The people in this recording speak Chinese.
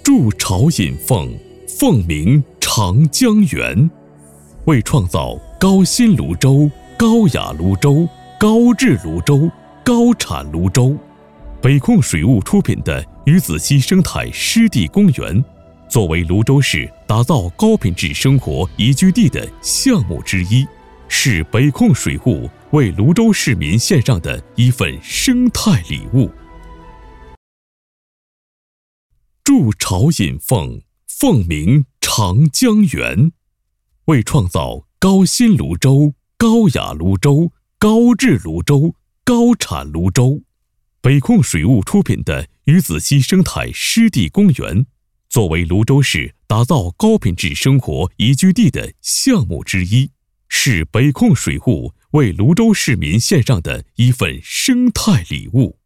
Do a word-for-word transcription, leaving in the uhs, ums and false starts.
筑巢引凤，凤鸣长江源。为创造高新泸州、高雅泸州、高质泸州、高产泸州，北控水务出品的鱼子溪生态湿地公园，作为泸州市打造高品质生活宜居地的项目之一，是北控水务为泸州市民献上的一份生态礼物。筑巢引凤，凤鸣长江源。为创造高新泸州、高雅泸州、高质泸州、高产泸州，北控水务出品的鱼子溪生态湿地公园，作为泸州市打造高品质生活宜居地的项目之一，是北控水务为泸州市民献上的一份生态礼物。